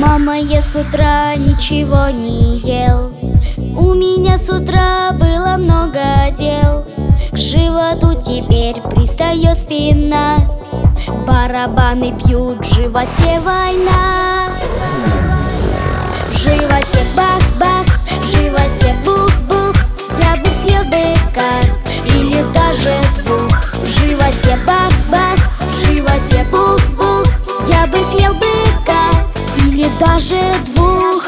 Мама, я с утра ничего не ел. У меня с утра было много дел. К животу теперь пристает спина. Барабаны бьют, в животе война. В животе бах-бах, в животе бух-бух. Я бы съел быка или даже двух. В животе бах-бах, в животе бух-бух. Я бы съел быка или даже двух.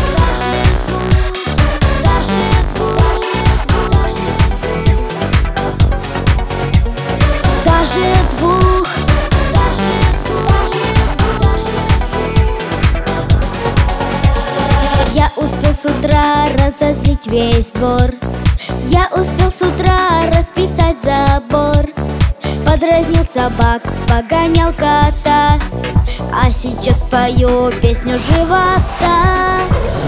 Даже двух. Я успел с утра разозлить весь двор. Я успел с утра расписать забор. Подразнил собак, погонял кота. А сейчас пою песню живота.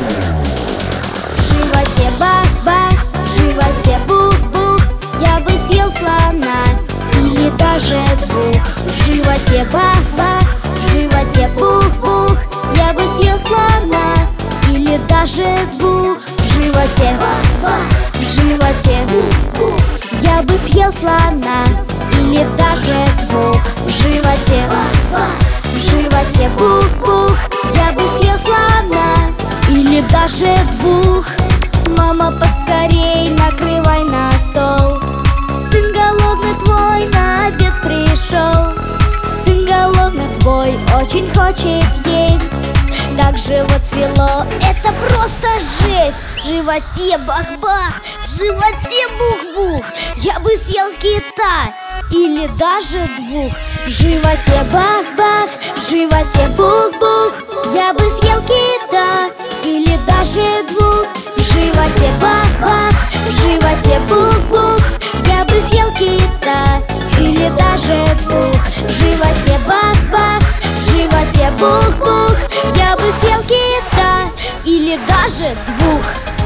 В животе бах-бах, в животе бух-бух. Я бы съел слона или даже двух. В животе бах-бах, в животе бух-бух. Я бы съел слона или даже двух. В животе бах-бах, в животе бух-бух. Я бы съел слона или даже двух. В животе бах-бах, в животе бух-бух. Я бы съел слона или даже двух. Мама, поскорей накрывай на стол. Сын голодный твой на обед пришел. Сын голодный твой очень хочет есть. Так живот свело, это просто жесть. В животе бах-бах, в животе бух-бух. Я бы съел кита или даже двух. В животе бах-бах, в животе бух-бух. Я бы съел кита или даже двух. В животе бах-бах, в животе бух-бух. Я бы съел кита или даже двух. В животе бах-бах, в животе бух-бух. Я бы съел кита или даже двух.